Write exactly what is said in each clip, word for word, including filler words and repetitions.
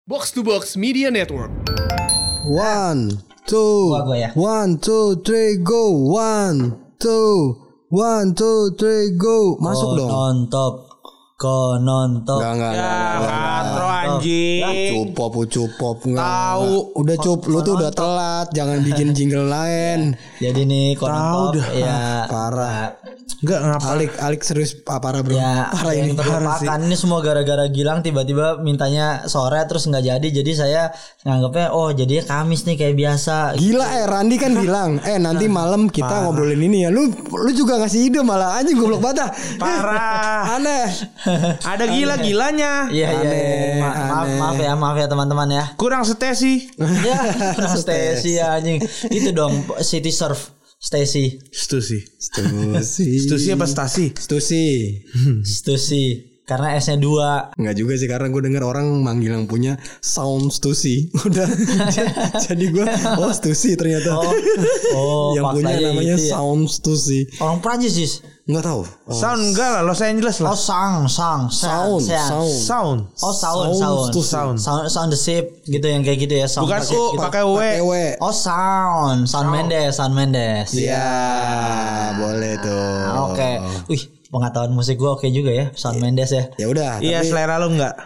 Box to Box Media Network. One, two, Gua, gua ya. one, two, three, go. One, two, one, two, three, go. Masuk dong. Nonton. Ko nonton. Enggak, enggak, Ya, katro anjing. Cupop, cupop enggak. Tahu. Udah cup, lu tuh udah telat. Jangan bikin jingle lain. Jadi nih ko nonton ya Parah. Enggak ngapa. Alik, Alik serius ah, parah bro. ya Parah ini. yang terlupakan ini semua gara-gara Gilang tiba-tiba mintanya sore terus nggak jadi, jadi saya nganggapnya oh jadinya Kamis nih kayak biasa. Gila eh Randi kan bilang eh nanti malam kita Parah. ngobrolin ini ya. Lu lu juga ngasih ide malah anjing goblok banget. Parah. Aneh. Ada gila-gilanya. Iya iya. Aneh, Ma- maaf aneh. maaf ya maaf ya teman-teman ya. Kurang stesi. Ya Stacy anjing itu dong City Surf Stacy Stusi. Stusi. Stusi apa stasi? Stusi. Stacy karena S-nya dua. Enggak juga sih karena gue denger orang manggil yang punya sound Stusi. Udah jadi gue oh Stusi ternyata. Oh, oh yang punya faktanya namanya itu ya. sound Stusi. Orang Prancis sih. Enggak tahu. Oh. Sound enggak lah, Los Angeles lah. Oh sang sang Sound, sound. Sound. Oh sound Sound sound to sound. sound sound the ship gitu yang kayak gitu ya sound Bukan the ship U, gitu. pakai W. Pakai W. Oh sound sound Mendes sound Mendes. Iya, boleh tuh. Oke. Wih pengetahuan musik gua oke juga ya sound Mendes ya. Ya udah, Iya, tapi selera lu enggak?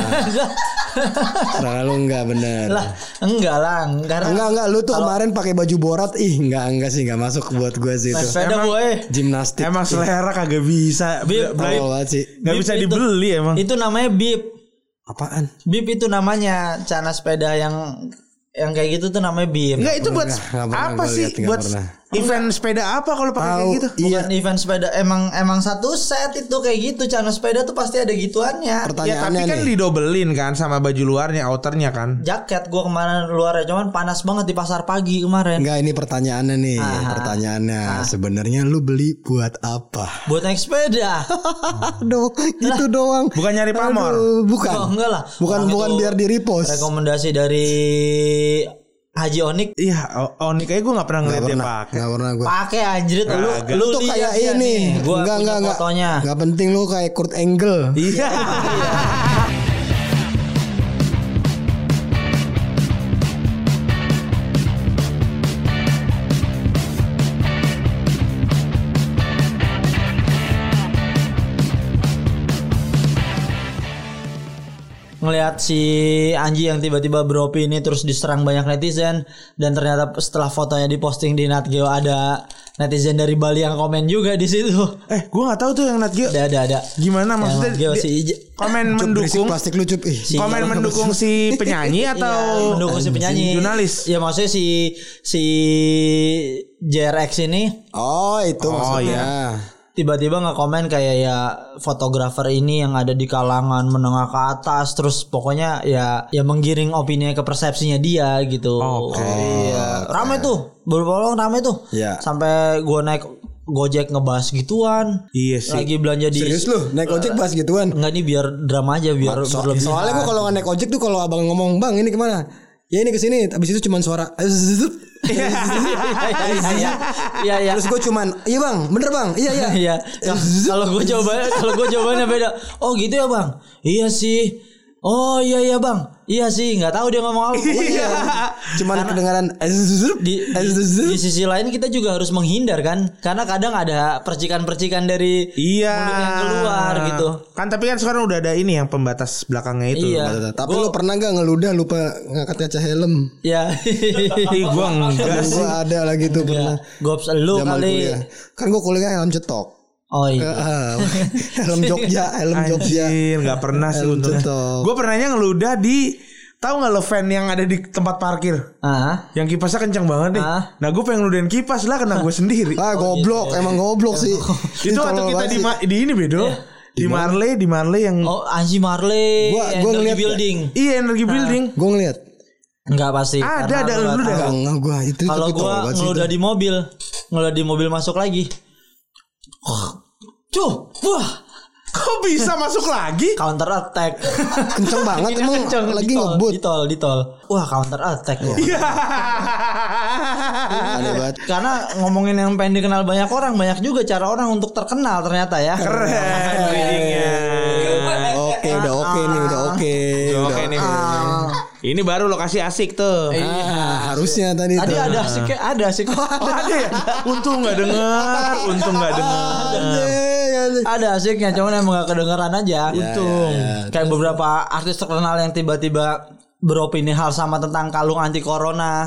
terlalu enggak bener. Lah enggak lah karena Enggak enggak lu tuh kemarin pakai baju borat ih enggak enggak sih enggak masuk buat gue sih naik itu. sepeda Emang- gue. Gimnastik. Emang selera kagak bisa. Bib, Beli- Oh, banget sih. Nggak Bib bisa itu- dibeli emang. Itu namanya bib. Apaan? Bib itu namanya celana sepeda yang yang kayak gitu tuh namanya bib. Enggak itu buat Nggak, nggak pernah apa gua sih? lihat, nggak Buat pernah. event sepeda apa kalau pakai kayak Tahu, gitu? iya. Bukan event sepeda, emang emang satu set itu kayak gitu celana sepeda tuh pasti ada gituannya. Ya tapi Pertanyaannya kan nih. didobelin kan sama baju luarnya, outernya kan. Jaket gua kemarin luarnya cuman panas banget di pasar pagi kemarin. Enggak ini pertanyaannya nih. Ah. Pertanyaannya sebenarnya lu beli buat apa? Buat naik sepeda. Aduh, itu doang. Bukan nyari pamor. Aduh, bukan. Oh, enggak lah. Bukan Orang bukan itu biar di repost. rekomendasi dari Haji Onik. Iya, o- Oni kayak gue nggak pernah Enggak ngeliat dia pernah. pakai. Enggak pernah gue. Pakai anjrit lu Kagak. lu Tuh lihat kayak ya ini. nih. Gua Enggak punya enggak enggak. fotonya. Enggak penting lu kayak Kurt Angle. Iya. Ngelihat si Anji yang tiba-tiba beropini terus diserang banyak netizen dan ternyata setelah fotonya diposting di Nat Geo ada netizen dari Bali yang komen juga di situ. Eh, gue nggak tahu tuh yang Nat Geo. Ada ada ada. Gimana maksudnya? Yang Nat Geo dia- si Ij- komen Cup berisik mendukung plastik lu cup. Ih. Si- komen mendukung si penyanyi atau Iya, mendukung si penyanyi. jurnalis? Ya maksudnya si si J R X ini Oh, itu Oh, maksudnya. tiba-tiba nggak komen kayak ya fotografer ini yang ada di kalangan menengah ke atas terus pokoknya ya ya menggiring opini ke persepsinya dia gitu. Oke. Iya. Ramai tuh, beberapa orang ramai tuh. Iya. Sampai gua naik Gojek ngebahas gituan. Iya sih. Lagi belanja di Serius lu naik ojek bahas gituan? Enggak nih biar drama aja biar So- berlebihan. soalnya gua kalau nggak naik ojek tuh kalau abang ngomong bang ini kemana? Ya ini kesini. Abis itu cuman suara. Iya iya iya iya. Terus gue cuman iya bang bener bang iya iya. Iya. Kalau gue coba kalau gue jawabannya beda. Oh gitu ya bang. Iya sih. Oh iya iya bang. Iya sih. Nggak tahu dia ngomong apa. Iya. Cuman kedengaran Di, di, di sisi lain kita juga harus menghindar kan, karena kadang ada percikan-percikan dari Iya. mulut yang keluar gitu. Kan tapi kan sekarang udah ada ini yang pembatas belakangnya itu. Iya. Tapi Gua- lu pernah gak ngeludah lupa ngangkat kaca helm? Ya. Ih, gua enggak sih. Gue ada lagi tuh pernah. Gops lu Zaman kali. kuliah. Kan gue kuliah helm cetok. Oh iya. Ah, helm Jogja, helm Jogja. Anjir, nggak pernah sih Helm untungnya. cetok. Gue pernahnya ngeludah di, tahu nggak lo fan yang ada di tempat parkir? Ah. Yang kipasnya kencang banget nih. Ah. Nah gue pengen ngeludahin kipas lah kena gue sendiri. Ah goblok, emang goblok sih. Itu atau kita di ma- di ini bedo? Di Marley, di Marley yang Oh Anji Marley. Gua- gua Energy ngeliat- building. iya energi building. Gue ngeliat. Enggak pasti. Ada, karena ada, gua lu udah. tahu. Enggak gue itu. Kalau tapi gua tau banget sih ngeludah itu. di mobil, ngeludah di mobil masuk lagi. Cuh, wah, Kok bisa masuk lagi? counter attack. Kenceng banget emang Kenceng, lagi di tol, ngebut. di tol, di tol. Wah, counter attack gua. Aneh banget. Karena ngomongin yang pengen dikenal banyak orang, banyak juga cara orang untuk terkenal ternyata ya. Keren readingnya. Oke udah oke nih udah oke. Oke Udah. nih. Ah, Ini baru lokasi asik tuh. Ah, harusnya tadi Tadi tuh. ada asik ada asik. Oh, ada ya? Untung nggak dengar, untung nggak dengar. Ada asiknya, cuman emang gak kedengeran aja. Untung. ya, Kayak beberapa artis terkenal yang tiba-tiba beropini hal sama tentang kalung anti corona.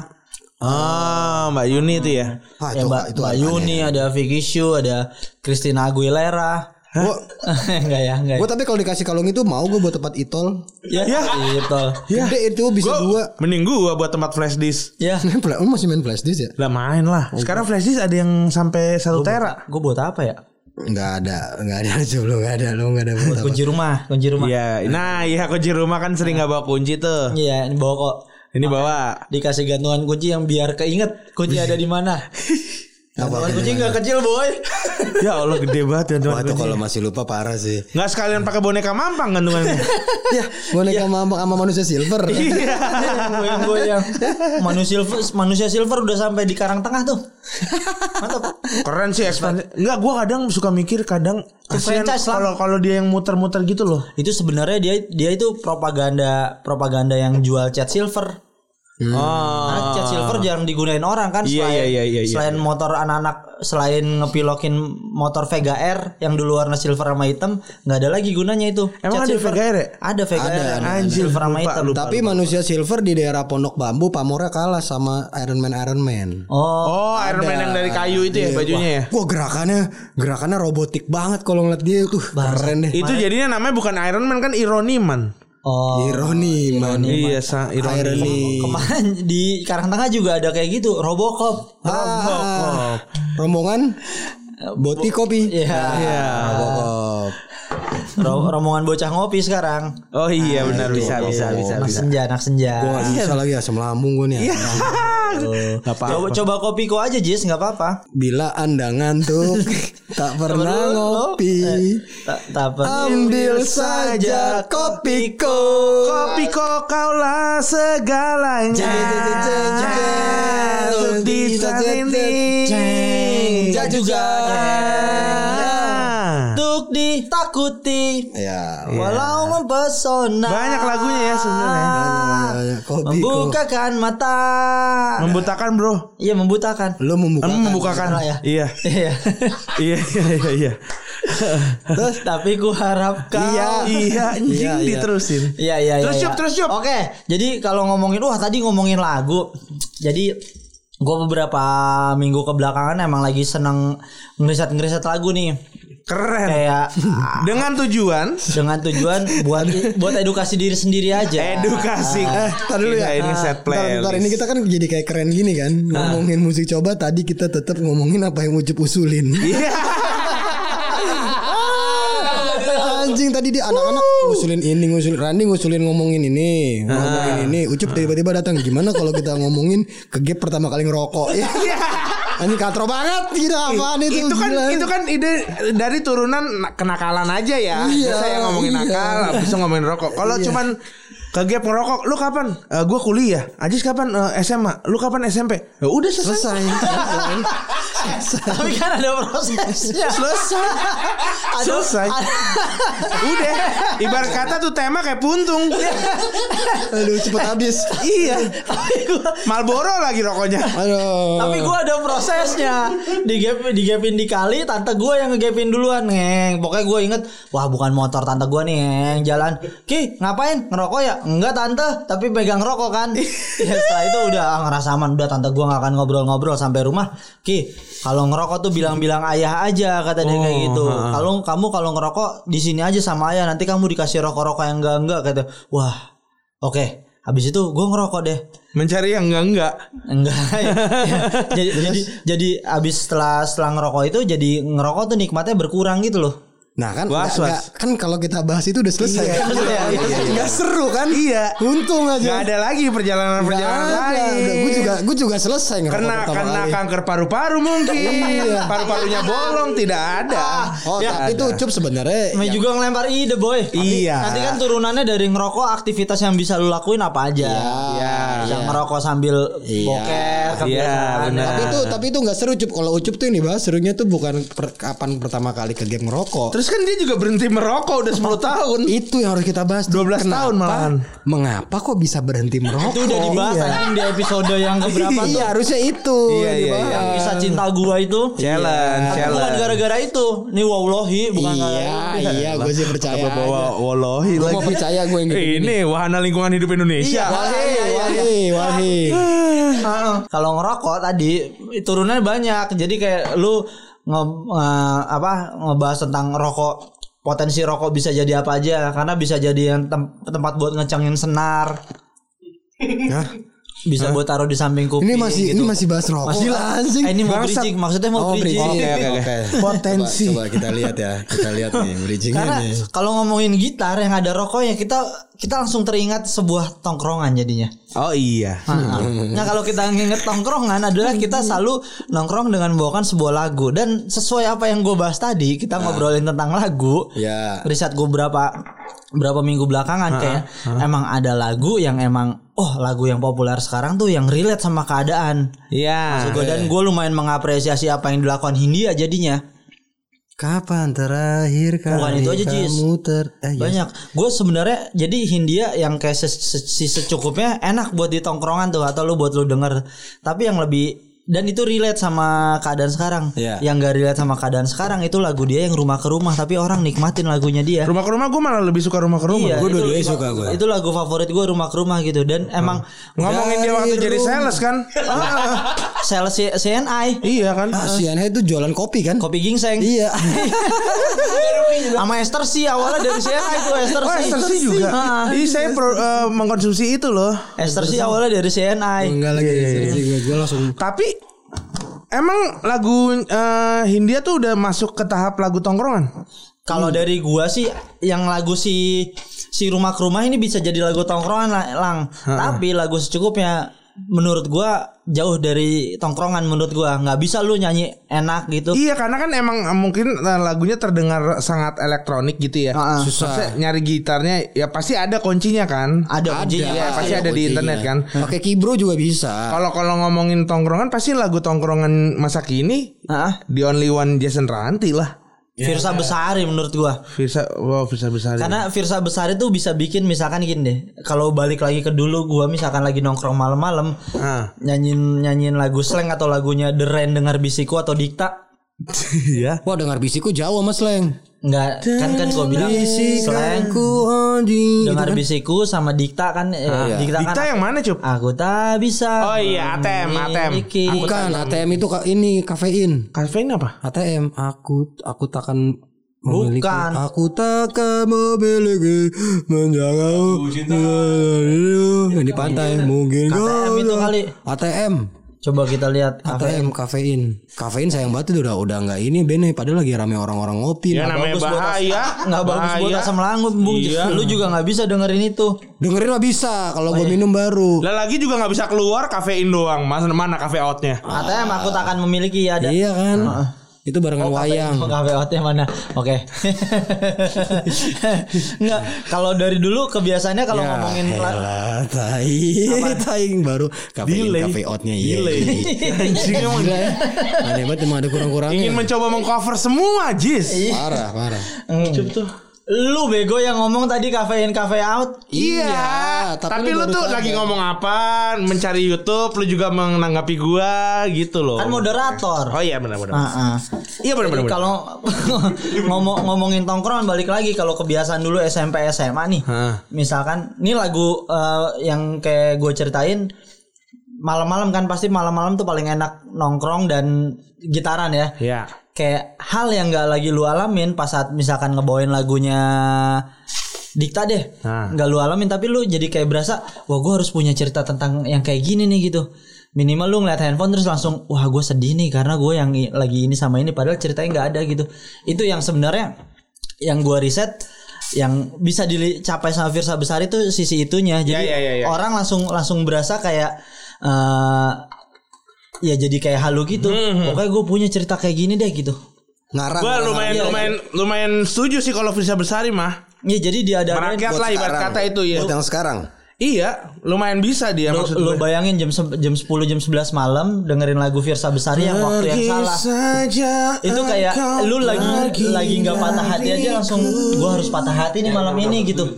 Ah, Mbak Yuni itu ya. Ah, Ya itu, Mbak, itu Mbak aneh. Yuni, ada Vicky Shu, ada Christina Aguilera. Gua, Enggak ya, enggak. gua tapi kalau dikasih kalung itu mau gue buat tempat itol. Ya, Ya. gitu. Gede itu bisa dua. Mending gua buat tempat flash disk. Ya. Lu masih main flash disk ya? Lah main lah. Sekarang flash disk ada yang sampai satu tera. Gue buat apa ya? Enggak ada, enggak ada coba enggak ada, lu enggak ada buat apa. Kunci rumah, kunci rumah. Iya, nah iya kunci rumah kan sering nggak bawa kunci tuh. Iya, ini bawa kok. Ini bawa. Dikasih gantungan kunci yang biar keinget kunci ada di mana. Gantungan kunci nggak kecil boy. Ya Allah gede banget Wah, gantungan itu kunci. kalau masih lupa parah sih. Nggak sekalian pakai boneka mampang gantungannya. Ya, boneka mambak sama manusia silver. Iya. Goyang-goyang. Manusia silver, manusia silver udah sampai di Karang Tengah tuh. Mantap. Keren sih ekspansi. Enggak, gua kadang suka mikir kadang kasihan franchise lah. kalau kalau dia yang muter-muter gitu loh. Itu sebenarnya dia dia itu propaganda propaganda yang jual cat silver. Oh. Karena cat silver jarang digunain orang kan Iya, selain, iya, iya, iya. selain motor anak-anak selain ngepilokin motor Vega R yang dulu warna silver sama hitam nggak ada lagi gunanya itu. Emang Cat ada silver. Vega R ya? Ada Vega Ada, R ada, anjir silver sama lupa, hitam. lupa. Tapi manusia silver di daerah Pondok Bambu pamornya kalah sama Iron Man Iron Man. Oh, Oh, Iron Man yang dari kayu itu ya Iya, bajunya ya. Wah, gerakannya gerakannya robotik banget kalau ngeliat dia tuh keren deh. Itu jadinya namanya bukan Iron Man kan Irony Man. oh. Ironi man. Iya, sa Irony. Irony. Kemarin di Karang Tengah juga ada kayak gitu, Robocop. Ah, rombongan boti kopi. Iya. Iya. Robocop. Ro- rombongan bocah ngopi sekarang. Oh iya benar bisa bisa bisa Anak bisa. senja, anak senja. Gue gak bisa lagi asam lambung gue nih. Gak apa-apa. Coba, coba kopi ko aja Jis, nggak apa-apa. Bila anda ngantuk tak pernah ngopi, Tak tak apa. ambil saja kopiku. Kopi kok kaulah segalanya. Untuk di saat ini. Jeng juga. Ah. Untuk ditakuti. Ya, Walau mempesona. Banyak lagunya ya sebenarnya. banyak kopi. Membukakan mata. Membutakan bro. Iya membutakan. Lo membuka. Kamu membukakan. Salah ya. Iya. Iya. Iya iya iya iya. Terus tapi ku harap kau. Iya iya anjing Iya, iya. diterusin. Iya iya Terus iya, Yup, iya. terus Yup. Oke, jadi kalau ngomongin wah tadi ngomongin lagu. Jadi gue beberapa minggu kebelakangan emang lagi seneng ngeriset-ngeriset lagu nih. Keren. Kayak Dengan tujuan dengan tujuan buat buat edukasi diri sendiri aja. edukasi. Eh, Tar dulu ya. Ini set Ntar, ntar ini playlist. kita kan jadi kayak keren gini kan. Ngomongin musik coba tadi kita tetap ngomongin apa yang Ucup usulin. Iya. Anjing tadi dia anak-anak ngusulin ini, ngusulin Randi ngusulin ngomongin ini, ngomongin ini. Ucup tiba-tiba datang. Gimana kalau kita ngomongin ke gap pertama kali ngerokok? Ya. Anjing katro banget gitu apaan itu? Itu kan Gila. itu kan ide dari turunan na- kenakalan aja ya. Iya, Biasa yang ngomongin iya. nakal, habis itu ngomongin rokok. Kalau cuman ke gap ngerokok, lu kapan? Eh, gua kuliah. Ajis kapan? Eh, S M A. Lu kapan S M P? Ya udah selesai. Selesai. Tapi kan ada prosesnya. Selesai. Selesai. Udah. Ibarat kata tuh tema kayak puntung. Aduh cepet habis. Iya. Tapi gua Marlboro lagi rokoknya. Aduh. Tapi gue ada prosesnya. Di gap di gapin di kali, tante gue yang ngegapin duluan, ngeng. Pokoknya gue inget, wah bukan motor tante gue nih, ngeng. Jalan, Ki ngapain ngerokok ya? Enggak tante, tapi pegang rokok kan. Ya, setelah itu udah ah, ngerasa aman. Udah tante gue gak akan ngobrol-ngobrol sampai rumah. Ki kalau ngerokok tuh bilang-bilang ayah aja, kata dia kayak gitu. Kalau kamu kalau ngerokok di sini aja sama ayah, nanti kamu dikasih rokok-rokok yang enggak-enggak, kata. Wah, oke. Habis itu gue ngerokok deh. Mencari yang enggak-enggak. Enggak ya, ya. Jadi, jadi jadi abis setelah setelah ngerokok itu jadi ngerokok tuh nikmatnya berkurang gitu loh. Nah kan Was, nggak- was. nggak- kan kalau kita bahas itu udah selesai. Iya, kan? iya, iya, iya. Nggak seru kan? Iya. Untung aja. Gak ada lagi perjalanan-perjalanan lain. Gue juga gue juga selesai ngerokok Kena pertama kena kali. kanker paru-paru mungkin. Iya. Paru-parunya bolong tidak ada. Oh Ya, tapi itu ada. Ucup sebenarnya. Namanya juga ngelempar ide boy. Iya. Nanti kan turunannya dari ngerokok aktivitas yang bisa lu lakuin apa aja. Iya. Yang ngerokok sambil Iya. boker, kebiasaan. benar. Tapi itu tapi itu nggak seru Cup. Kalau Ucup tuh ini bahas serunya tuh bukan per, kapan pertama kali ke game ngerokok. Terus kan dia juga berhenti merokok udah sepuluh tahun. Itu yang harus kita bahas. dua belas Kenapa- tahun malahan. Mengapa kok bisa berhenti merokok? Itu udah dibahas Iya. anjing di episode yang keberapa tuh? Iya harusnya itu. Iya, yang iya, dibahas. Yang kisah cinta gua itu. Challenge, Tapi bukan challenge. gara-gara itu. Nih wallahi bukan Iya, gara-gara. iya, gue sih percaya. Apa bawa wallahi Gue lagi. mau percaya gue yang gitu. Eh, ini wahana lingkungan hidup Indonesia. Walhi, walhi, walhi. Heeh. Kalau ngerokok tadi turunannya banyak. Jadi kayak lu nge, nge- apa ngebahas tentang rokok, potensi rokok bisa jadi apa aja, karena bisa jadi yang tem- tempat buat ngecengin senar. Hah? Bisa buat taruh di samping kuping. Ini masih gitu. ini masih bahas rokok. Masih lah. anjing. Eh, ini mau Bangsat. bridging, maksudnya mau Oh, bridging. bridging. Oke, oke, oke. Potensi. Coba, coba kita lihat ya. Kita lihat nih bridgingnya Karena nih. kalau ngomongin gitar yang ada rokoknya, kita kita langsung teringat sebuah tongkrongan jadinya. Oh iya. Nah kalau kita nginget tongkrongan adalah kita selalu nongkrong dengan membawakan sebuah lagu. Dan sesuai apa yang gue bahas tadi, kita ngobrolin tentang lagu. Ya. Riset gue berapa berapa minggu belakangan kayak emang ada lagu yang emang oh lagu yang populer sekarang tuh yang relate sama keadaan. Iya. Maksud gue, dan gue lumayan mengapresiasi apa yang dilakukan Hindia jadinya. Kapan terakhir kali Bukan itu aja, Jis. kamu ter eh, ya. Banyak. Gue sebenarnya jadi Hindia yang kayak se- se- si secukupnya enak buat di tongkrongan tuh atau lu buat lu denger. Tapi yang lebih dan itu relate sama keadaan sekarang. Iya. Yang gak relate sama keadaan sekarang itu lagu dia yang rumah ke rumah, tapi orang nikmatin lagunya dia. Rumah ke rumah gue malah lebih suka rumah ke rumah. Iya, Gue itu- dua-duanya suka gue. Itu lagu favorit gue rumah ke rumah gitu. Dan emang Ngomongin dia waktu jadi sales kan. sales C- CNI Iya kan. Ah, si Anhe itu jualan kopi kan? kopi gingseng. Iya. Sama Esther sih awalnya dari C N I itu Esther Oh, sih. Esther sih juga. Ah. Jadi saya pro- eh, mengkonsumsi itu loh. Esther sih awalnya dari C N I. Enggak lagi serius gue gue langsung Tapi emang lagu eh, Hindia tuh udah masuk ke tahap lagu tongkrongan. Kalau dari gua sih yang lagu si si rumah ke rumah ini bisa jadi lagu tongkrongan lah, Lang. Tapi lagu secukupnya menurut gua jauh dari tongkrongan menurut gua. Nggak bisa lu nyanyi enak gitu. Iya karena kan emang eh, mungkin eh, lagunya terdengar sangat elektronik gitu ya. Ah, ah. susah. Maksudnya nyari gitarnya ya pasti ada kuncinya kan. Ada kuncinya. Iya, pasti ada di internet kan. Pakai kibro juga bisa. Kalau kalau ngomongin tongkrongan pasti lagu tongkrongan masa kini Ah, The Only One Jason Ranti lah. Firsa Besari menurut gua. Firsa, wow Firsa besar. Karena Firsa Besari tuh bisa bikin misalkan gini deh. Kalau balik lagi ke dulu gua misalkan lagi nongkrong malam-malam ah. nyanyiin nyanyiin lagu slang atau lagunya The Rain dengar bisiku atau Dikta. Iya. Wah dengar bisikku jauh mas Leng. Enggak, kan kan gua bilang slang Bisikanku anjing. dengar gitu kan. bisiku sama Dikta kan eh, iya. Dikta, Dikta kan yang mana Cup? aku tak bisa. Oh iya, A T M, A T M. memiliki. Bukan A T M itu ka- ini kafein. Kafein apa? A T M aku aku takkan memiliki. Bukan. Aku takkan memiliki menjaga di pantai mungkin K T M itu kali. A T M Coba kita lihat A T M kafein kafein sayang banget itu udah udah nggak ini Bene padahal lagi rame orang-orang ngopi. Ya Nah, namanya bagus buat bahaya. Nggak bagus buat Bahaya. asam lambung, Bung. Iya. Lu juga nggak bisa dengerin itu. dengerin mah bisa kalau Oh, gue iya. minum baru. Lah lagi juga nggak bisa keluar kafein doang. Mas mana kafe outnya? A T M aku takkan memiliki ada. Iya kan itu barengan wayang. Kafe outnya mana? Oke. Enggak, kalau dari dulu kebiasaannya kalau Ya, ngomongin la- elah, tai tai baru kafein Delay. kafe outnya iya. Delay. Anjing emang. Gila ya. Aneh banget emang ada kurang-kurangnya. Ingin mencoba mengcover semua Jis. Parah parah. Cup tuh. lu bego yang ngomong tadi kafein cafe out. Iya, tapi tapi, lu lu baru tuh sadar. lagi ngomong apa? Mencari YouTube, lu juga menanggapi gua gitu loh. Kan moderator. Oh iya benar benar. Ah, ah. Iya benar Jadi benar. kalau ngomong ngomongin tongkrongan balik lagi kalau kebiasaan dulu S M P S M A nih. Hah. Misalkan ini lagu eh, yang kayak gue ceritain malam-malam kan pasti malam-malam tuh paling enak nongkrong dan gitaran ya. Iya. Kayak hal yang gak lagi lu alamin pas saat misalkan ngebawain lagunya Dikta deh. Nah. Gak lu alamin tapi lu jadi kayak berasa wah gue harus punya cerita tentang yang kayak gini nih gitu. Minimal lu ngeliat handphone terus langsung wah gue sedih nih karena gue yang i- lagi ini sama ini padahal ceritanya gak ada gitu. Itu yang sebenarnya yang gue riset yang bisa dicapai sama Firsa Besari itu sisi itunya. Jadi Ya, ya, ya, ya. orang langsung langsung berasa kayak eh ya jadi kayak halu gitu. Pokoknya gue punya cerita kayak gini deh gitu. Ngarang. Gua ngarang. lumayan Iya, lumayan lumayan setuju sih kalau Firsa Besari mah. Ya jadi dia ada Merakyat lah ibarat sekarang. kata itu ya. Buat yang sekarang. Iya, lumayan bisa dia Lu, maksud lu gue. bayangin jam se- jam sepuluh jam sebelas malam dengerin lagu Firsa Besari yang waktu yang Pergi salah. saja Itu kayak engkau lu lagi pergi lagi nggak patah hati aja langsung gua harus patah hati nih malam ini gitu.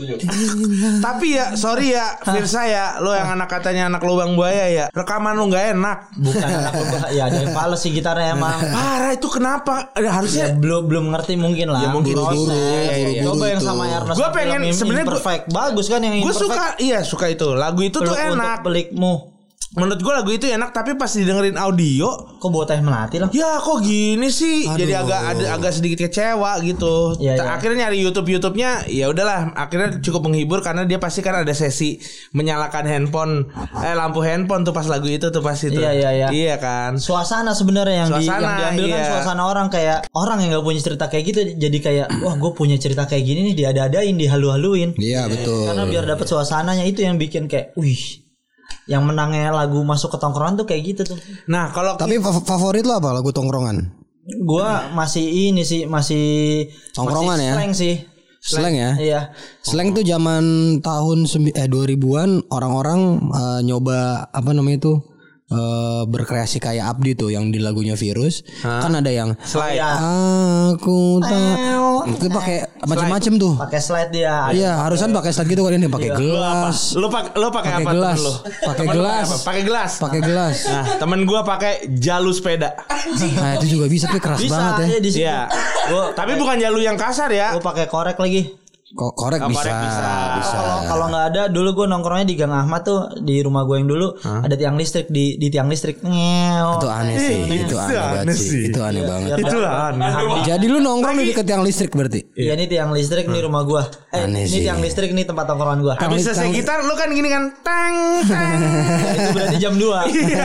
Tapi ya sorry ya Firsa ya, lo yang anak katanya anak lubang buaya ya, rekaman lu nggak enak. Bukan anak gua, ya ada yang fales sih gitarnya emang. Parah itu kenapa? Ada Ya, harusnya. belum belum ngerti mungkin lah. Ya, mungkin Proses. buru-buru, Ya, buru-buru Coba yang itu. sama Ernest. Gua pengen film sebenarnya gua- Imperfect bagus kan yang Gue Imperfect. suka, iya suka itu. Lagu itu tuh Peluk untuk enak. pelikmu. Menurut gue lagu itu enak, tapi pas didengerin audio, Kok bawa teh melati lah? ya kok gini sih? Aduh. Jadi agak ada agak sedikit kecewa gitu. Iya, iya. Akhirnya nyari YouTube YouTube-nya, ya udahlah. Akhirnya cukup menghibur karena dia pasti kan ada sesi menyalakan handphone, eh lampu handphone tuh pas lagu itu tuh pas itu. Iya, iya, iya. Iya kan. Suasana sebenarnya yang, di, Suasana, yang diambil kan iya. suasana orang kayak orang yang nggak punya cerita kayak gitu jadi kayak wah gue punya cerita kayak gini nih diada-adain dihalu-haluin. Iya betul. Karena biar dapat suasananya itu yang bikin kayak wih yang menangnya lagu masuk ke tongkrongan tuh kayak gitu tuh. Nah kalau Tapi fa- favorit lo apa lagu tongkrongan? Gua masih ini sih masih Tongkrongan masih ya? slang sih. Slang ya? Iya. Slang tuh zaman tahun sembi- eh dua ribuan orang-orang eh, nyoba apa namanya itu eh, berkreasi kayak Abdi tuh yang di lagunya Virus. Kan ada yang slide. Iya. aku tak itu pakai macam-macam tuh. Pakai slide dia. Iya, harusan pakai slide gitu kan ini pakai gelas. Lu pakai lu pakai Pakai apa gelas. temen lu? Pakai Temen lu gelas. apa? Pakai gelas. Pakai gelas. Nah, temen gua pakai jalu sepeda. Nah, itu juga bisa tapi keras Bisa banget ya. ya di situ. Iya. Gua Tapi bukan jalu yang kasar ya. gua pakai korek lagi. Kok korek Oh, bisa. korek bisa. Bisa. Kalau kalau nggak ada dulu gue nongkrongnya di Gang Ahmad tuh di rumah gue yang dulu ada tiang listrik di di tiang listrik ngeo. Itu aneh sih, itu aneh banget aneh sih. sih. Itu aneh banget. Biar Itulah aneh. Jadi lu nongkrong di deket tiang listrik berarti? Iya ini tiang listrik nih rumah gue. Eh Aneh ini sih. tiang listrik nih tempat tongkrongan gue. Habis selesai gitar lu kan gini kan tang tang. Itu berarti jam dua.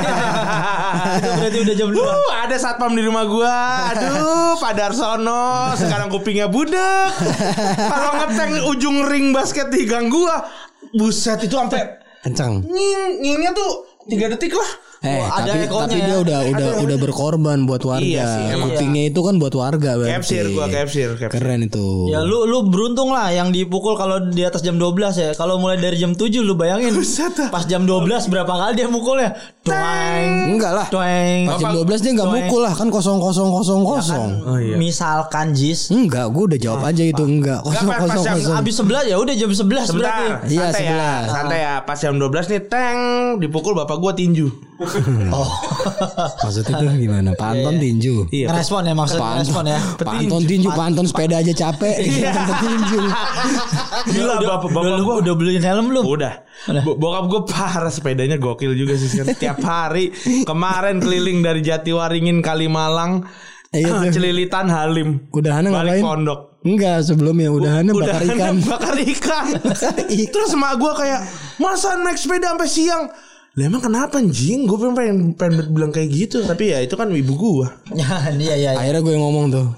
Itu berarti udah jam dua. Uh, ada satpam di rumah gua. Aduh, Pak Darsono sekarang kupingnya budek. Kalau ngeteng ujung ring basket di gang gua, buset itu sampai Kencang. nying nyingnya tuh tiga detik lah. Eh, Oh, ada tapi ekonya tapi dia ya. udah udah udah berkorban buat warga. Iya sih, emang. Kupingnya itu kan buat warga berarti. Capsir gua capsir, capsir. Keren itu. Ya lu lu beruntung lah yang dipukul kalau di atas jam dua belas ya. Kalau mulai dari jam tujuh lu bayangin. Buset dah. Pas jam dua belas berapa kali dia mukulnya? Doeng. Enggak lah. Doeng. Pas jam dua belas dia enggak Doeng. mukul lah kan kosong kosong kosong kosong. Oh iya. Misalkan Jis Enggak, gua udah jawab aja itu enggak. Kosong pas- pas kosong yang kosong. habis sebelas ya udah jam sebelas berarti. Sebentar, Iya, santai ya, sebelas. santai ya. Pas jam dua belas nih, teng, dipukul bapak gua tinju. Oh. Maksudnya tuh gimana? Panton tinju. Iya. Ngerespon ya maksudnya ngerespon ya. Panton tinju, panton sepeda aja capek. Panton tinju. Gila Udah- bapak bapak udah, gua udah beliin helm belum? Udah. Bo- Bokap gue parah sepedanya gokil juga sih kan. Tiap hari kemarin keliling dari Jatiwaringin Kalimalang, Iya tuh. Celilitan Halim. Udahannya balik ngapain? pondok. Enggak, sebelumnya udahannya bakar Udahannya ikan. bakar ikan. Terus emak gue kayak, masa naik sepeda sampai siang? Lah emang kenapa anjing? Gue pengen, pengen, pengen bilang kayak gitu. Tapi ya itu kan ibu gue. Ya, iya iya. iya. Akhirnya gue yang ngomong tuh.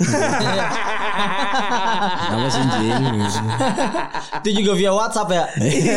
Apa sih anjing? Itu juga via WhatsApp ya.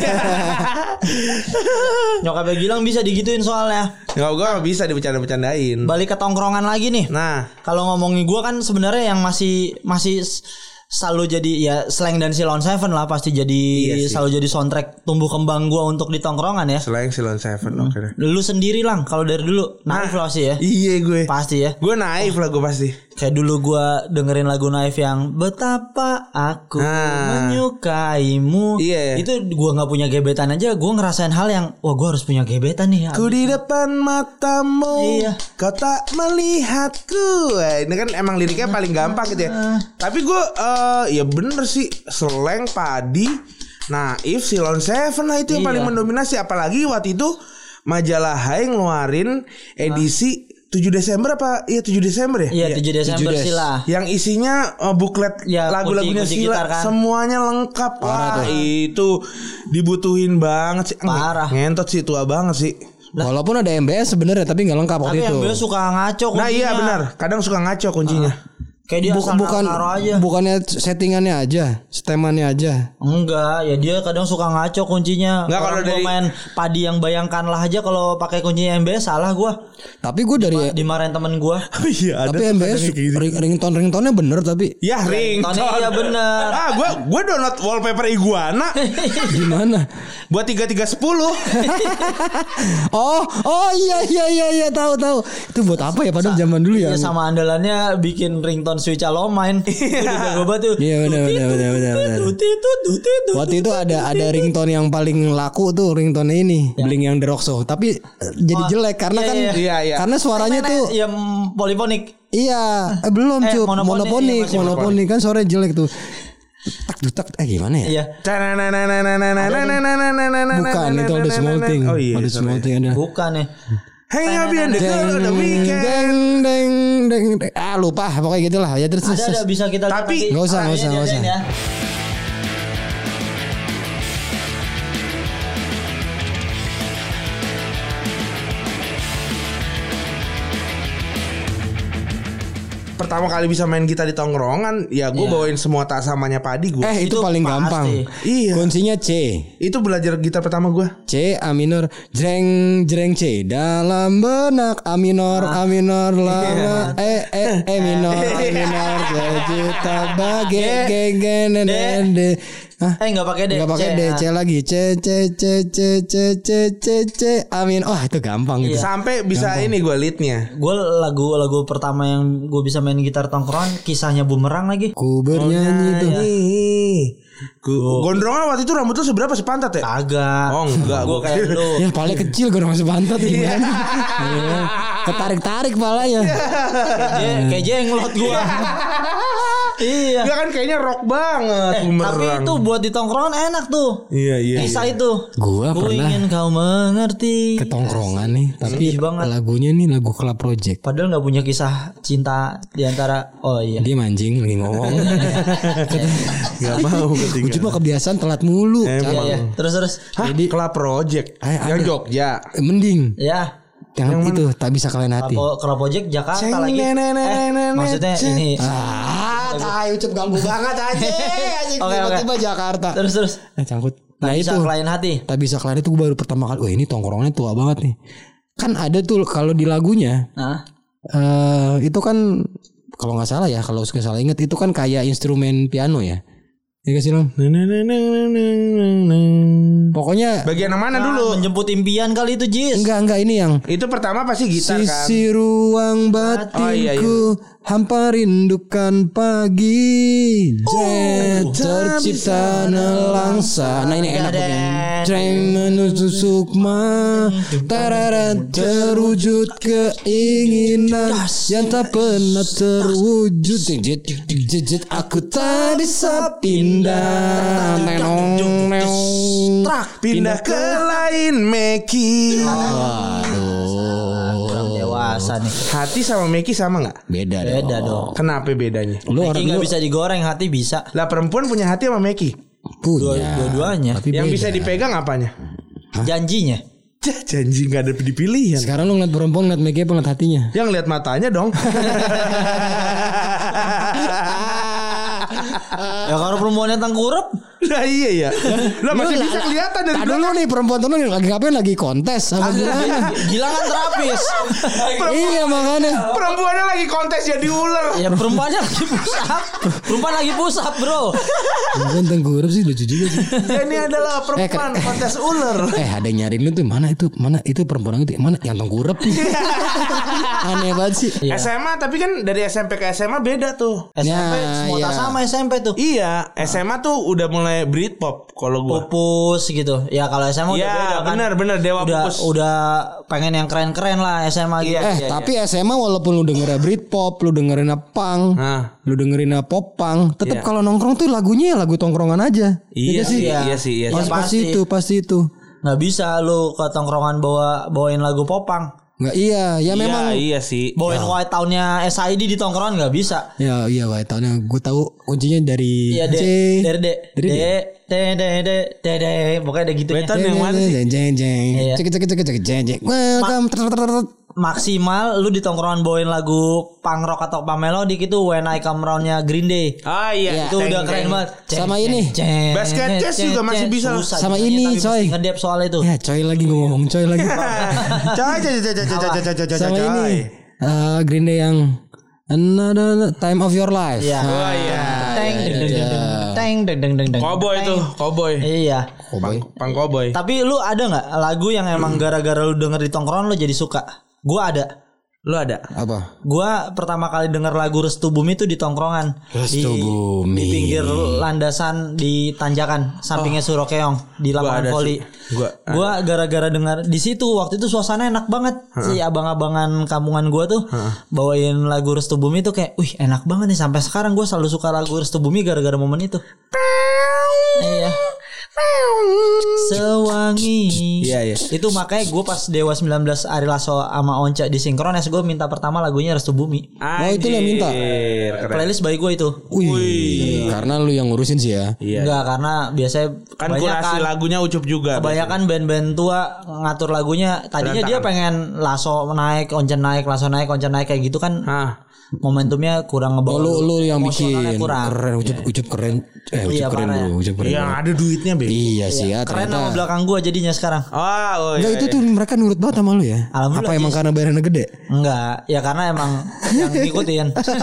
Nyokapnya Gilang bisa digituin soalnya. Enggak, gue gak bisa dibicanda-bicandain. Balik ke tongkrongan lagi nih. Nah, Kalau ngomongin gue kan sebenarnya yang masih masih s- selalu jadi ya Slang dan Silon Seven lah pasti jadi Iya sih. selalu jadi soundtrack tumbuh kembang gue untuk di tongkrongan ya. selain Silon Seven oke deh. Lu sendiri lang kalau dari dulu naif lo sih ya. Iya gue. Pasti ya. Gue naif lah gue pasti. Kayak dulu gue dengerin lagu Naif yang Betapa Aku Ah. Menyukaimu. Iya. Itu gue gak punya gebetan aja, gue ngerasain hal yang wah gue harus punya gebetan nih. Ku di depan matamu, Iya. kau tak melihatku. Eh, ini kan emang liriknya paling gampang gitu ya. Tapi gue, eh, ya bener sih, slang padi. Nah, if Silon Seven lah itu yang Iya. paling mendominasi. Apalagi waktu itu majalah Hai ngeluarin edisi tujuh Desember apa? Iya tujuh Desember ya. Iya tujuh Desember Des. sila. Yang isinya uh, buklet Ya, lagu-lagunya kunci- kunci Sila gitar kan. semuanya lengkap. Wah, itu dibutuhin banget sih. Parah. Ngentot sih, tua banget sih. Walaupun ada M B S sebenarnya tapi nggak lengkap waktu Tapi itu. yang beliau suka ngaco Nah iya kuncinya. benar, kadang suka ngaco kuncinya. Kayak dia Bu- asal bukan naruh aja. bukannya settingannya aja, stemannya aja. Enggak, ya dia kadang suka ngaco kuncinya. Enggak, kalau Orang gua dari- main padi yang bayangkan lah aja kalau pakai kuncinya M B S salah gua. Tapi gue dari Dimarahin temen gua. Iya, tapi M B S ring, ringtone ringtone-nya bener tapi Ya ringtone. Ringtone, iya bener. Ah, gua gua download wallpaper iguana gimana? buat tiga tiga sepuluh. Oh, oh iya iya iya iya tahu tahu. Itu buat apa ya padahal zaman dulu ya. Ya sama andalannya bikin ringtone switch lo main. Itu juga gua tuh. Iya benar benar benar benar. benar. Tutut tutut. Waktu itu ada ada ringtone yang paling laku tuh ringtone ini, Blink yang The Rock Show. Tapi eh, jadi Oh, jelek karena iya, kan iya. Iya, iya. karena suaranya tuh ya polifonik. iya, eh, belum Eh, cup, monoponik, monoponik, iya, masih monoponik kan suaranya jelek tuh. Tak dutak eh gimana ya? Iya. Bukan itu ada small thing. Oh iya. Ada small thing ada. Bukan ya. Hang up in the Deng girl on the deng weekend. deng deng deng. Ah lupa pokoknya gitulah ya terus. Ada ada terus. bisa kita lihat Tapi- nanti. Nggak usah, Ah, nggak ini usah, nggak diadain usah. ya. Pertama kali bisa main gitar di tongkrongan, ya gue Iya. bawain semua tak samanya padi gue. Eh itu, Itu paling pasti. gampang. Iya. Kuncinya C. Itu belajar gitar pertama gue. C A minor jreng jreng C dalam benak A minor A minor la la E E E minor A minor juta bagi G G N N D. Hah? Eh enggak pakai D. Enggak pakai D, C lagi. C C C C C C C C amin. Oh, itu gampang itu. Sampai bisa ini gue leadnya. Gue lagu lagu pertama yang gue bisa main gitar tongkrongan kisahnya Bumerang lagi. Ku bernyanyi tuh. Ih. Gu- Gondrongan waktu itu rambut lu seberapa sepantat ya? Kagak. Oh enggak, Gue gua kayak kira- lu. Ya paling kecil gue masih pantat gimana? Iya. Ketarik-tarik palanya. Kayak kayak jenglot gue. Iya. Enggak kan kayaknya rock banget Eh, tapi Bumerang. itu buat di tongkrongan enak tuh. Iya iya. Kisah itu. Gua Ku pernah ingin kau mengerti. ketongkrongan nih, tapi Sedih banget. lagunya nih lagu Club Project. Padahal nggak punya kisah cinta di antara. Oh iya. Dia mancing lagi ngomong. Enggak mau Gue ketinggalan. cuma kebiasaan telat mulu. Iya, Cap. iya. Terus terus. Hah? Jadi- Club Project Eh, yang ada. Jogja. Eh, Mending Ya. yang, itu tak bisa kalian hati. Kalau kalau project Jakarta Ceng, lagi. Eh, nenenenenet, maksudnya ceng. ini. Ah, tai ucup ganggu banget aja. Anjing, Oke, oke. tiba-tiba Jakarta. Terus terus. Eh, cangkut. Nah, Nah, bisa itu. klien hati. Tak bisa kalian itu gue baru pertama kali. Wah, ini tongkrongannya tua banget nih. Kan ada tuh kalau di lagunya Nah. eh itu kan kalau nggak salah ya, kalau nggak salah inget itu kan kayak instrumen piano ya. Iya gak sih Lam? Pokoknya Bagian yang mana Nah, dulu? menjemput impian kali itu Jis. enggak enggak ini yang Itu pertama pasti gitar kan. sisi ruang batinku Oh, iya, hampa rindukan pagi. Jret tercipta nelangsa. Nah ini enak begini. Jreng menuju sukma. Tararat terwujud keinginan yang tak pernah terwujud. Jit jit jit aku tak bisa pindah. Nenong nenong. Pindah ke lain Meki. Waduh. Orang dewasa nih. Hati sama Meki sama nggak? Beda dong. Beda dong. Kenapa bedanya? Lu orang Meki nggak lu bisa digoreng, hati bisa. Lah perempuan punya hati sama Meki. punya. Dua-duanya. Tapi Yang beda. bisa dipegang apanya? Janjinya. Jah, janji nggak ada dipilihan. Sekarang lu ngeliat perempuan ngeliat make up ngeliat hatinya. Yang lihat matanya dong. Ya kalau perempuannya tengkurap. Lah iya ya. Lah masih Lu bisa lah- kelihatan dari Tadi lu nih perempuan tuh lagi ngapain lagi kontes sama gue. Gila kan terapis. Iya makanya. Perempuannya lagi kontes jadi ular. Ya perempuannya lagi push up. Perempuan lagi push up bro. Perempuan tengkurap sih lucu juga sih. Ya, ini adalah perempuan Eh, kontes ular. Eh ada yang nyariin lu tuh mana itu mana itu perempuan itu mana yang tengkurap nih. Aneh banget sih. Iya. S M A tapi kan dari S M P ke S M A beda tuh. S M P Ya, semua ya. sama S M P tuh. Iya, S M A tuh udah mulai Britpop kalau gua. Pupus gitu. Ya kalau S M A udah Iya, beda kan. benar benar Dewa Udah Pupus. udah pengen yang keren-keren lah S M A gitu. Iya, Eh tapi S M A walaupun lu dengerin Britpop, lu dengerin punk, Nah. lu dengerin pop punk, tetap Iya. kalau nongkrong tuh lagunya ya lagu tongkrongan aja. Iya gak sih, iya sih, iya Pas, sih. pasti Pasti. itu, pasti itu. Nggak bisa lu ke tongkrongan bawa bawain lagu popang. Nggak iya, ya memang. Iya, iya sih. Bawain White Town-nya S I D di tongkrongan nggak bisa. Ya iya, wah tahunnya gue tahu kuncinya dari Iya C. D dari D Dari D D. D D D D D pokoknya ada gitu. White Town yang mana sih? Jeng jeng jeng. Iya. Cek cek cek cek jeng jeng. Welcome. maksimal lu di tongkrongan bawain lagu punk rock atau punk melodic itu When I Come Around-nya Green Day. Ah iya, Itu teng, udah keren teng. banget. Sama ini. Basket Case juga masih bisa. Susah Sama nyanyi, ini, tapi coy. mesti ngedep soal itu. Ya coy lagi gue ngomong coy lagi. Coy, coy, coy, coy, coy, coy, coy, coy, Sama coy. ini uh, Green Day yang Another Time of Your Life. Iya. Oh iya. Teng deng deng deng teng deng deng deng deng. Cowboy tuh, cowboy. Iya. Cowboy. Pang cowboy. Tapi lu ada nggak lagu yang emang gara-gara lu denger di tongkrongan lu jadi suka? Gua ada. Lu ada? Apa? Gua pertama kali denger lagu Restu Bumi itu di tongkrongan. Restu di, Bumi. Di pinggir landasan di Tanjakan, sampingnya Surokeong di lapangan ada voli. sih. Gua Gua gara-gara dengar di situ waktu itu suasana enak banget. Si abang-abangan kampungan gua tuh bawain lagu Restu Bumi tuh kayak, "Wih, enak banget nih." Sampai sekarang gua selalu suka lagu Restu Bumi gara-gara momen itu. Iya. Sewangi. Iya, iya. Itu makanya gue pas Dewa sembilan belas Ari Lasso sama Onca di sinkronis, gue minta pertama lagunya Restu Bumi. Oh, itu yang minta. Keren. Playlist bayi gue itu. Wih, karena lu yang ngurusin sih ya. Iya. Enggak, karena biasanya Kan kurasi lagunya Ucup juga. kebanyakan band-band tua ngatur lagunya. Tadinya dia pengen Lasso naik, Onca naik, Lasso naik, Onca naik kayak gitu kan. Hah. Momentumnya kurang ngebawa. Oh, lu lu yang bikin Emosionalnya kurang. keren, ucup ucup keren, eh ucup Iya, keren parah. bro, ucup keren. Yang bro. ada duitnya, Be. Iya sih ya. Keren nama Ternyata. belakang gue jadinya sekarang. Oh, oh Enggak, iya, itu iya. tuh mereka nurut banget sama lu ya. Alhamdulillah, Apa emang yes. karena bayarannya gede? Enggak, ya karena emang yang ngikutin.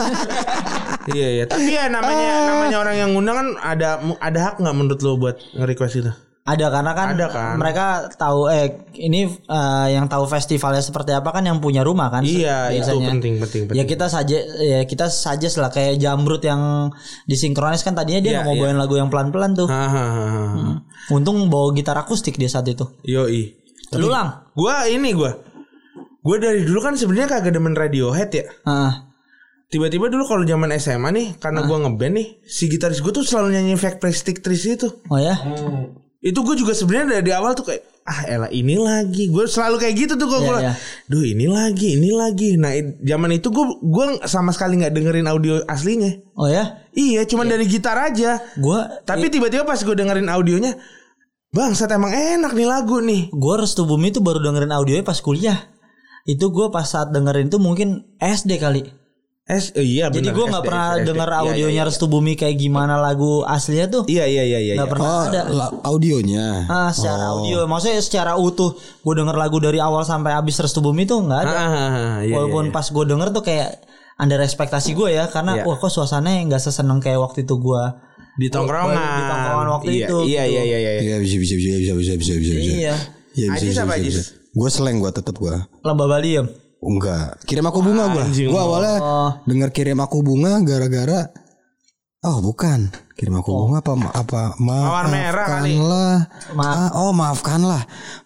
Iya, iya. Tapi ya namanya namanya orang yang ngundang kan ada ada hak enggak menurut lo buat nge-request itu? Ada karena kan, Ada kan. mereka tahu eh ini eh, yang tahu festivalnya seperti apa kan yang punya rumah kan. Iya, itu biasanya. penting penting penting. Ya kita saja ya kita saja lah kayak Jamrut yang disinkronis kan tadinya dia Iya, nggak mau iya. bawain lagu yang pelan-pelan tuh. Hahaha. Hmm. Untung bawa gitar akustik dia saat itu. Yoi. Lu lang. Gua ini gua. Gua dari dulu kan sebenarnya kagak demen Radiohead ya. Heeh. Tiba-tiba dulu kalau zaman S M A nih, karena gua ngeband nih, si gitaris gua tuh selalu nyanyi Fake Plastic Trees itu. Oh ya. Itu gue juga sebenarnya dari awal tuh kayak ah elah ini lagi. Gue selalu kayak gitu tuh kalau Iya, gue. iya. Duh ini lagi, ini lagi. Nah, i- zaman itu gue gue sama sekali nggak dengerin audio aslinya. Oh ya. Iya, cuman dari gitar aja. Gua Tapi tiba-tiba pas gue dengerin audionya, bangsat emang enak nih lagu nih. gua Restu Bumi itu baru dengerin audionya pas kuliah. Itu gua pas saat dengerin itu mungkin S D kali. Es, eh, iya Jadi benar, gue nggak S D, pernah S D. denger Iya, audionya iya, iya. Restu Bumi kayak gimana lagu aslinya tuh. Iya iya iya iya. Nggak iya. pernah Oh, ada. la- audionya. Ah, secara audio, maksudnya secara utuh gue denger lagu dari awal sampai habis Restu Bumi tuh nggak ada. Ah, ah, ah, iya, Walaupun iya, iya. pas gue denger tuh kayak under ekspektasi gue ya, karena Iya. wah kok suasananya nggak seseneng kayak waktu itu gue Di tongkrongan. Di tongkrongan waktu Iya, itu, Iya gitu. iya iya iya. Iya bisa bisa bisa bisa bisa bisa bisa. Iya. Iya bisa Ajis bisa apa, bisa. Ajis? bisa. Gue seleng gue tetep gue. Lembah Baliem. Enggak. Kirim aku bunga gue. Anjing, Gue awalnya Oh. denger kirim aku bunga gara-gara. Oh bukan. Kirim aku bunga apa apa Mawar merah kali. maafkanlah. Maaf. Ah, oh maafkanlah.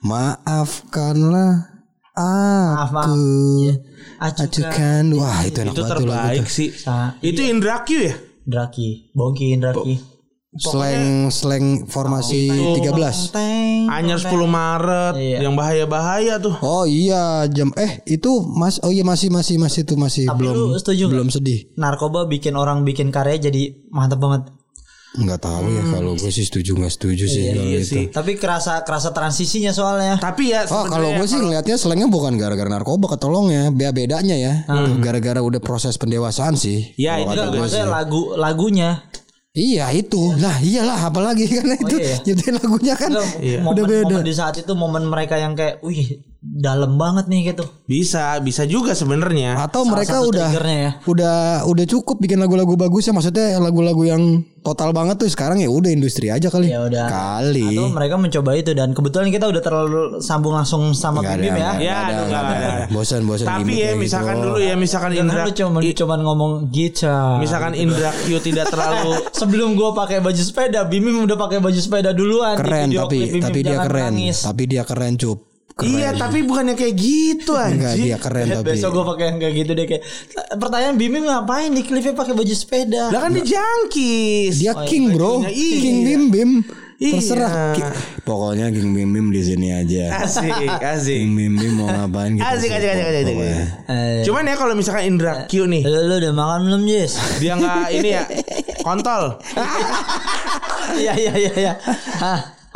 Maafkanlah. Maaf, maaf. Aku. Iya. Acukan. Acukan. Wah itu enak Itu banget tuh lagu terbaik tuh. sih. Sa- Itu Indra Q ya? Draki, Bongki, Draki. Slang slang formasi tiga belas. Teng. Anyar sepuluh Maret Iya. yang bahaya-bahaya tuh. Oh iya jam eh itu mas oh iya masih masih masih itu masih Tapi belum lu setuju nggak? belum sedih. Narkoba bikin orang bikin karya jadi mantep banget. Nggak tahu ya kalau gue sih setuju nggak setuju sih kalau iya itu. sih. Tapi kerasa kerasa transisinya soalnya. Tapi ya Oh kalau sebenarnya gue sih ngelihatnya selengnya bukan gara-gara narkoba ketolong ya, beda bedanya ya. Itu gara-gara udah proses pendewasaan sih. Ya, Kalau itu kata Enggak, gue maksudnya sih. lagu lagunya. Iya itu, nah iyalah apalagi karena itu iya. nyetain lagunya kan Enggak, udah beda. momen-momen di saat itu momen mereka yang kayak, wih dalam banget nih gitu. bisa bisa juga sebenarnya. Atau Salah mereka satu udah triggernya ya. udah udah cukup bikin lagu-lagu bagus ya, maksudnya lagu-lagu yang total banget tuh sekarang ya udah industri aja kali. Ya udah. Kali. Atau mereka mencoba itu dan kebetulan kita udah terlalu sambung langsung sama Nggak Bim Bim ada, ya. nggak Ya, ada, aduh, nggak nggak ada. ada. Bosan-bosan Tapi gimmick ya kayak misalkan gitu. dulu ya misalkan Karena Indra lu cuman i- cuman ngomong gitar. misalkan Indra Q tidak terlalu Sebelum gua pakai baju sepeda, Bim Bim udah pakai baju sepeda duluan. Di keren video tapi klip Bim Bim tapi dia Jangan keren. Nangis. Tapi dia keren cup. Keren. Iya, tapi bukannya kayak gitu Enggak anjing. dia keren tapi. Besok gue pakai yang kayak gitu deh kayak pertanyaan Bim Bim ngapain di klipnya pakai baju sepeda? Lah kan dia jangkis. Dia king bro, Iya. king Bim Bim. Iya. Terserah. Ki- Pokoknya king Bim Bim di sini aja. Asik, asik. King Bim Bim mau ngapain gitu. Asik, asik, asik, asik, asik. Eh, Cuman ya kalau misalkan Indra Q nih, lu, lu udah makan belum Jis? dia nggak ini ya kontol. Iya iya iya iya. Hah.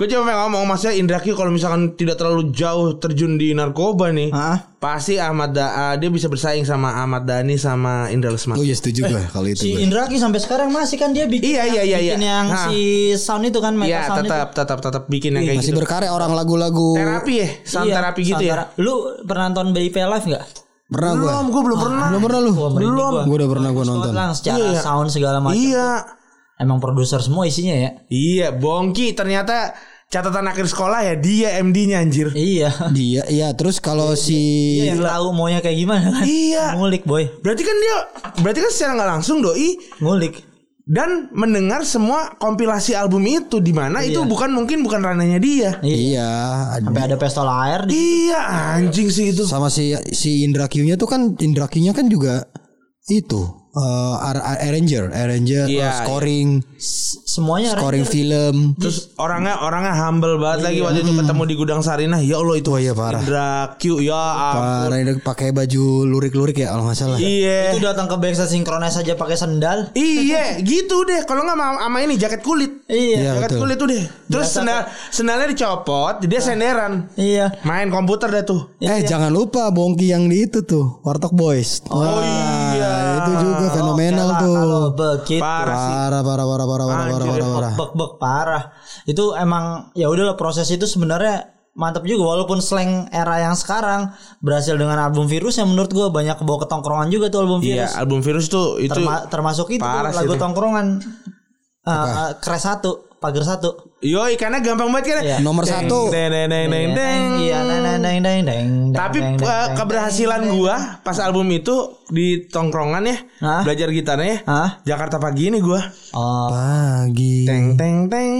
Gue cuma pengen ngomong maksudnya Indra Q kalau misalkan tidak terlalu jauh terjun di narkoba nih, Hah? pasti Ahmad da dia bisa bersaing sama Ahmad Dhani sama Indra Lesmana. Oh iya setuju gue kalau itu. Si gue. Indra Ki sampai sekarang masih kan dia bikin Iya, iya, iya, bikin iya. yang Hah. si sound itu kan, meta Iya, sound tetap itu. tetap tetap bikin yang kayak Masih gitu. berkarya orang lagu-lagu. Terapi ya, sound Iya, terapi gitu sound ya. tera- Lu pernah nonton B I P Live enggak? Pernah gue. Belum, gue belum pernah. Belum pernah lu. Belum. Gue udah pernah gue nonton. Lang secara Iya. sound segala macam. Iya. Emang produser semua isinya ya. Iya, Bongki ternyata catatan akhir sekolah ya dia M D-nya anjir. Iya. Dia iya terus kalau si Iya yang tahu maunya kayak gimana kan. Iya. Ngulik boy. Berarti kan dia berarti kan secara nggak langsung doi Ngulik. dan mendengar semua kompilasi album itu di mana itu Iya. bukan mungkin bukan ranahnya dia. iya Sampai ada pistol air di Iya, anjing sih itu. sama si si Indra Q-nya tuh kan Indra Q-nya kan juga itu eh, ar- ar- arranger, arranger, Iya, eh, scoring, semuanya scoring film. Terus orangnya orangnya humble banget lagi waktu itu ketemu di Gudang Sarinah. Ya Allah itu Oh iya parah. Indra Q ya ampun. Parah ini pakai baju lurik-lurik ya kalau nggak salah. Iya. itu datang ke backstage sinkronis aja pakai sendal. Iya, gitu deh. Kalau nggak sama, sama ini jaket kulit. Iya. Iya, jaket betul. kulit tuh deh. Terus Biasa sendal sendalnya dicopot, dia senderan. Iya. Main komputer deh tuh. Eh jangan lupa Bongki yang di itu tuh Warteg Boys. Oh iya. Itu juga fenomenal Oke lah, tuh. Kalau begitu. Parah sih. Parah parah parah parah parah parah Anjir, parah parah. Bek bek parah. Itu emang ya udahlah proses itu sebenarnya mantap juga walaupun slang era yang sekarang berhasil dengan album Virus yang menurut gua banyak kebawa ke tongkrongan juga tuh album Iya, Virus. album Virus tuh itu Terma- termasuk itu parah sih lagu itu. tongkrongan uh, uh, Crash satu, Pagar satu. Yoi, karena gampang banget kan. Iya. Nomor satu. Deng deng deng deng deng. Iya, neng neng neng neng neng. Tapi neng, neng, eh, neng, keberhasilan neng, gua pas album itu di tongkrongan ya, Hah? belajar gitarnya ya. Hah? Jakarta pagi ini gua. Oh, Pagi Teng teng teng.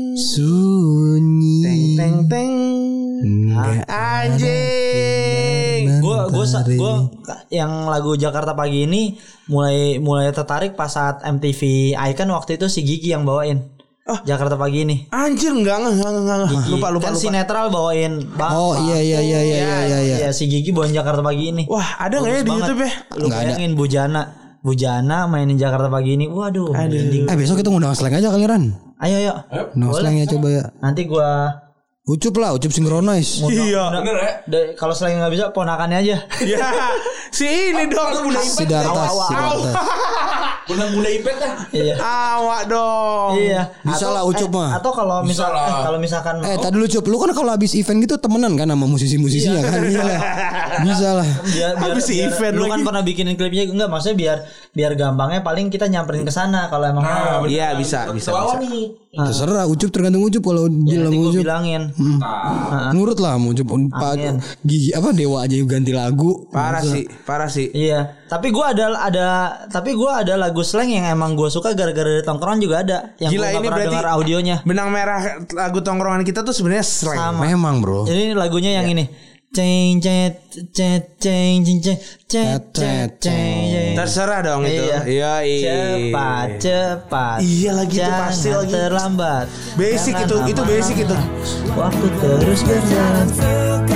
sunyi. Teng teng teng. Nggak Anjing. gue gue gue yang lagu Jakarta Pagi ini mulai mulai tertarik pas saat M T V Icon waktu itu si Gigi yang bawain Oh. Jakarta Pagi ini. Anjir enggak enggak enggak enggak. enggak. Gigi. Lupa lupa kan lupa. sinetral bawain Bang. Oh iya iya iya iya iya iya. iya. Ya si Gigi bawain Jakarta Pagi ini. Wah, ada enggak ya di Bagus banget. YouTube ya? Lu Nggak ada. bayangin Bujana Bujana mainin Jakarta Pagi ini. Waduh. merinding. Eh besok kita ngundang Slang aja kali Ran. Ayo ayo. Ngundang Slangnya coba ya. Nanti gua Ucup lah, Ucup Synchronize. Iya. bener ya. Kalau selain nggak bisa ponakannya aja. Ya, si ini dong. Si Dartas, si Dartas. Bunda-bunda ipet dah. Iya. Awak dong. Iya. Bisa Atau- lah, Ucup eh, mah. Atau kalau misal eh, kalau misalkan Eh tadi lu Cup, lu kan kalau habis event gitu temenan kan sama musisi-musisinya kan? Iya lah. Bisa lah. biar, biar, Habis biar- event lu lagi. kan pernah bikinin klipnya enggak maksudnya biar biar gampangnya paling kita nyamperin ke sana kalau emang mau. Iya, bisa bisa Bawa bisa. nih. Terserah Ucup tergantung Ucup kalau bilang Nanti gue Ucup. bilangin. Nurut lah mau Ucup. Pak Amin. Gigi apa Dewa aja yang ganti lagu. Parah sih, parah sih. Iya, tapi gua ada ada tapi gua ada lagu slang yang emang gua suka gara-gara dari tongkrongan juga ada yang Gila, gua nggak ini pernah berarti dengar audionya. Benang merah lagu tongkrongan kita tuh sebenarnya slang. Sama. Memang bro. Jadi lagunya yang ini. Ceng ceng ceng ceng ceng ceng ceng ceng ceng. Terserah dong itu. Iya. Iya, iya. Cepat cepat. Iya lagi itu Jangan pasti lagi. terlambat. Basic Jangan itu, itu basic itu. lama-lama. Waktu terus berjalan.